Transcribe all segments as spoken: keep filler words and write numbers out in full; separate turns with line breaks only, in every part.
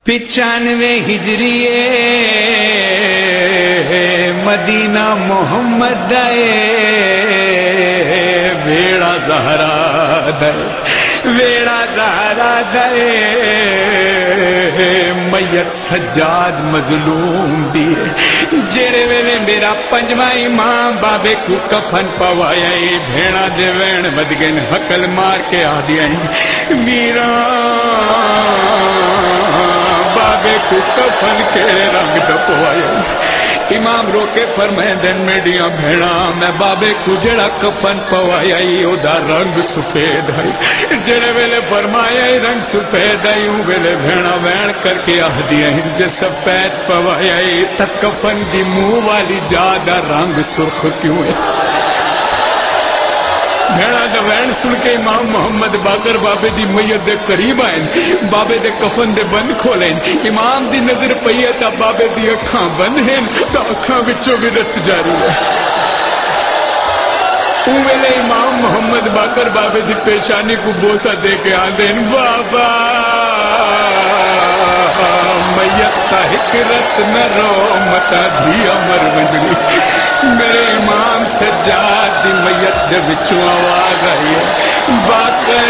پچانوے ہجریے مدینہ محمد دے ویڑا زہرا دے ویڑا زہرا دے میت سجاد مظلوم دی جڑے ویلے میرا پنجواں امام بابے کو کفن پوایا بھیڑا دے وین ود گئے حقل مار کے آ دیا ویرا بابے کو کفن کے رنگ دپوایا امام رو کے فرمائے دن میڈیاں بھیڑا میں بابے کو جڑا کفن پوایا او دا رنگ سفید ہے جڑے ویلے فرمایا رنگ سفید ہے او ویلے بھیڑا وین کر کے آہ دیا جے سفید پوایا تک کفن دی منہ والی جا دا رنگ سرخ کیوں ہے بھیڑا دا وین سن کے امام محمد باقر بابے دی میت دے قریب آئیں بابے دے کفن دے بند کھولیں امام دی نظر پئی تا بابے دی اکھاں بند ہیں تا اکھاں وچوں بھی رت جاری ہے او ویلے امام محمد باقر بابے دی پیشانی کو بوسا دے کے آندیں بابا میت تا حکرت نہ رو متا دھی امر ونجڑی میرے امام سجاد دی میت دے وچوں آواز آئی ہے باقر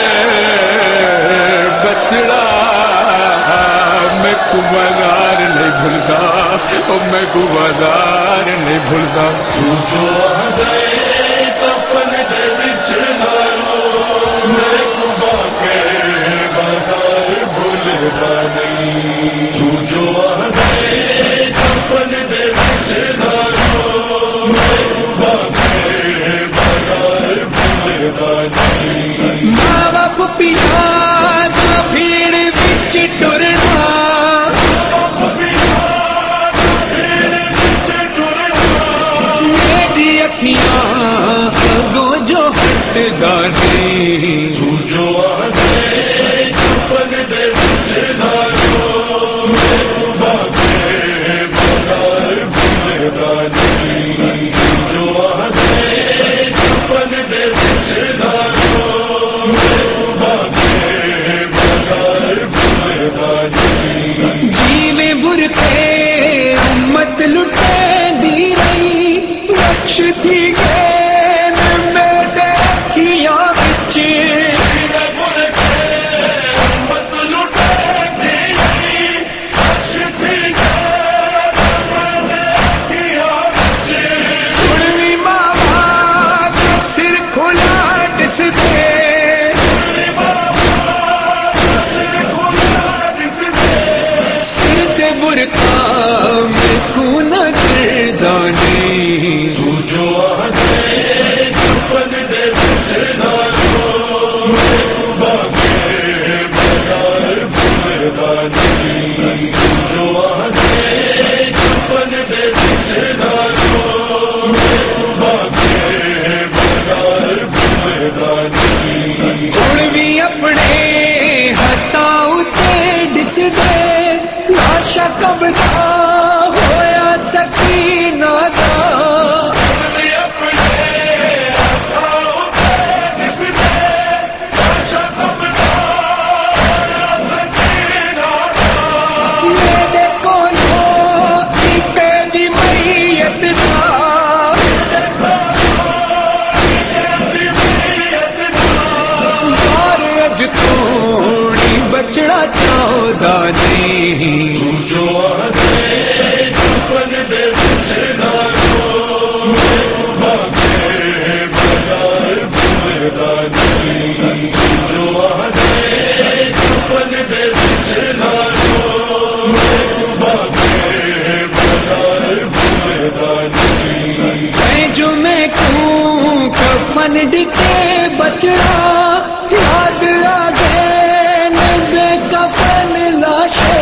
بچڑا میں کو بازار نہیں بھولتا او میں کو بازار نہیں بھولتا تو جو آدھے کفن دے وچ نارو میں کو باقر بازار بھولتا نہیں تو جو آدھے کفن دے وچ نارو ماں باپ پیا بھیڑ بچ ٹرنا میری اکھیاں گو جو ہٹ گانے تو جو آدھے کفن دے وچ نارو میں کو باقر بازار بھولتا نہیں جو آدھے کفن دے وچ نارو میں کو باقر بازار بھولتا نہیں جیویں برتے امت لٹے دی رہی بخش تھی گئے میرے اکھیاں وچ اپنے ہتھاں تے ڈس دے لاشا کب دا ہویا سکینہ دا میرے کولوں کتے دی میت بچڑا چاہدا نہیں جو آدھے کفن دے وچ نارو میں کو باقر بازار بھولتا نہیں جو آدھے کفن دے وچ نارو میں کو باقر بازار بھولتا نہیں میں جو میں کو کفن ڈکے بچڑا یاد آ گئے کفن لاشے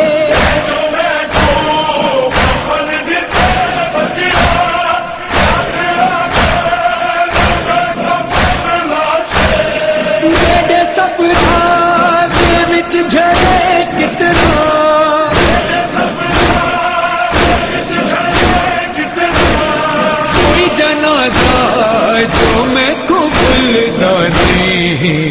میرے سفرات وچ جھڑے کتنا کوئی جنازہ جو میں کو بھولتا نہیں